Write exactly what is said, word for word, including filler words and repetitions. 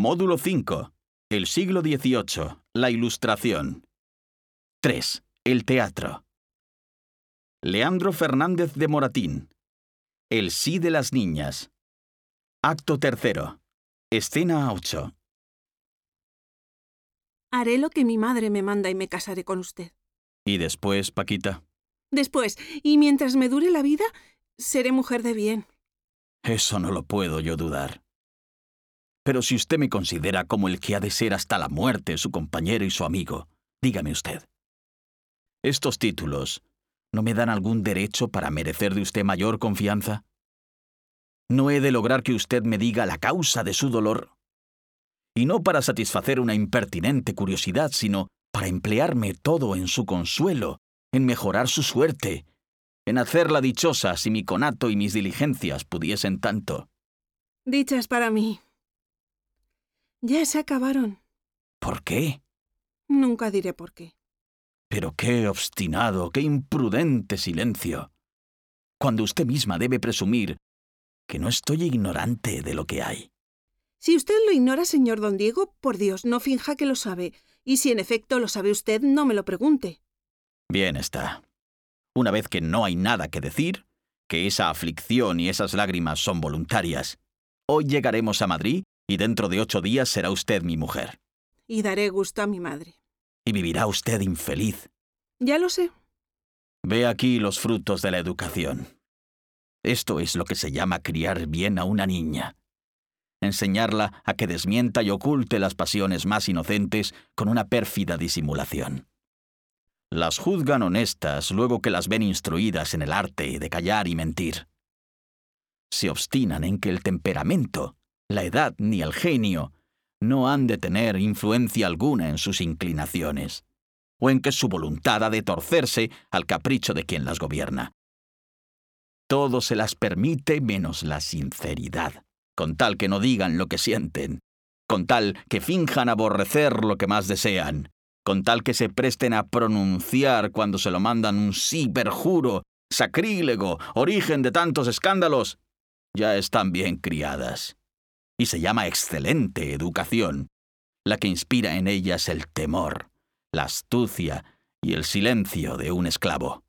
Módulo cinco. El siglo dieciocho. La Ilustración. tres. El teatro. Leandro Fernández de Moratín. El sí de las niñas. Acto tercero. Escena ocho. Haré lo que mi madre me manda y me casaré con usted. ¿Y después, Paquita? Después, y mientras me dure la vida, seré mujer de bien. Eso no lo puedo yo dudar. Pero si usted me considera como el que ha de ser hasta la muerte su compañero y su amigo, dígame usted. ¿Estos títulos no me dan algún derecho para merecer de usted mayor confianza? ¿No he de lograr que usted me diga la causa de su dolor? Y no para satisfacer una impertinente curiosidad, sino para emplearme todo en su consuelo, en mejorar su suerte, en hacerla dichosa si mi conato y mis diligencias pudiesen tanto. Dichas para mí. Ya se acabaron. ¿Por qué? Nunca diré por qué. Pero qué obstinado, qué imprudente silencio. Cuando usted misma debe presumir que no estoy ignorante de lo que hay. Si usted lo ignora, señor don Diego, por Dios, no finja que lo sabe. Y si en efecto lo sabe usted, no me lo pregunte. Bien está. Una vez que no hay nada que decir, que esa aflicción y esas lágrimas son voluntarias, hoy llegaremos a Madrid y dentro de ocho días será usted mi mujer. Y daré gusto a mi madre. Y vivirá usted infeliz. Ya lo sé. Ve aquí los frutos de la educación. Esto es lo que se llama criar bien a una niña. Enseñarla a que desmienta y oculte las pasiones más inocentes con una pérfida disimulación. Las juzgan honestas luego que las ven instruidas en el arte de callar y mentir. Se obstinan en que el temperamento, la edad ni el genio no han de tener influencia alguna en sus inclinaciones, o en que su voluntad ha de torcerse al capricho de quien las gobierna. Todo se las permite menos la sinceridad, con tal que no digan lo que sienten, con tal que finjan aborrecer lo que más desean, con tal que se presten a pronunciar cuando se lo mandan un sí perjuro, sacrílego, origen de tantos escándalos, ya están bien criadas. Y se llama excelente educación, la que inspira en ellas el temor, la astucia y el silencio de un esclavo.